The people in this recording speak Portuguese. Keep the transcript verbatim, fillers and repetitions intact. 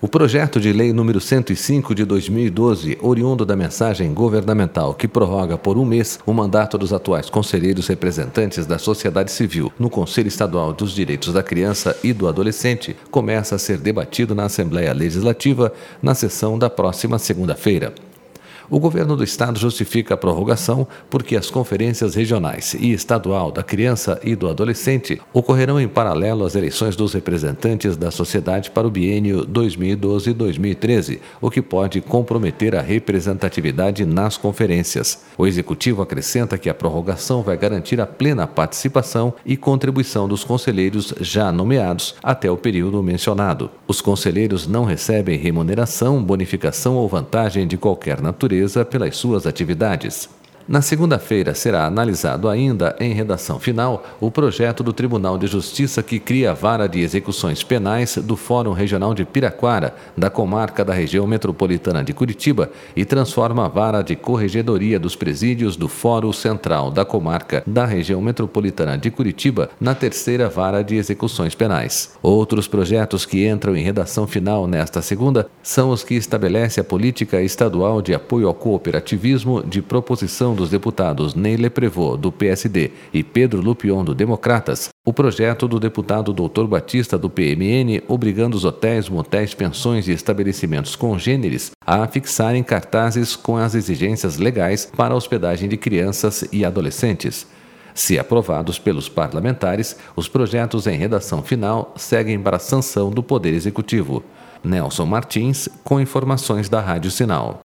O projeto de lei número cento e cinco de dois mil e doze, oriundo da mensagem governamental que prorroga por um mês o mandato dos atuais conselheiros representantes da sociedade civil no Conselho Estadual dos Direitos da Criança e do Adolescente, começa a ser debatido na Assembleia Legislativa na sessão da próxima segunda-feira. O governo do estado justifica a prorrogação porque as conferências regionais e estadual da criança e do adolescente ocorrerão em paralelo às eleições dos representantes da sociedade para o biênio dois mil e doze a dois mil e treze, o que pode comprometer a representatividade nas conferências. O executivo acrescenta que a prorrogação vai garantir a plena participação e contribuição dos conselheiros já nomeados até o período mencionado. Os conselheiros não recebem remuneração, bonificação ou vantagem de qualquer natureza pelas suas atividades. Na segunda-feira será analisado ainda, em redação final, o projeto do Tribunal de Justiça que cria a Vara de Execuções Penais do Fórum Regional de Piraquara, da comarca da região metropolitana de Curitiba, e transforma a Vara de Corregedoria dos Presídios do Fórum Central da comarca da região metropolitana de Curitiba na terceira Vara de Execuções Penais. Outros projetos que entram em redação final nesta segunda são os que estabelece a política estadual de apoio ao cooperativismo, de proposição dos deputados Neile Prevot, do P S D, e Pedro Lupion, do Democratas, o projeto do deputado doutor Batista, do P M N, obrigando os hotéis, motéis, pensões e estabelecimentos congêneres a afixarem cartazes com as exigências legais para a hospedagem de crianças e adolescentes. Se aprovados pelos parlamentares, os projetos em redação final seguem para a sanção do Poder Executivo. Nelson Martins, com informações da Rádio Sinal.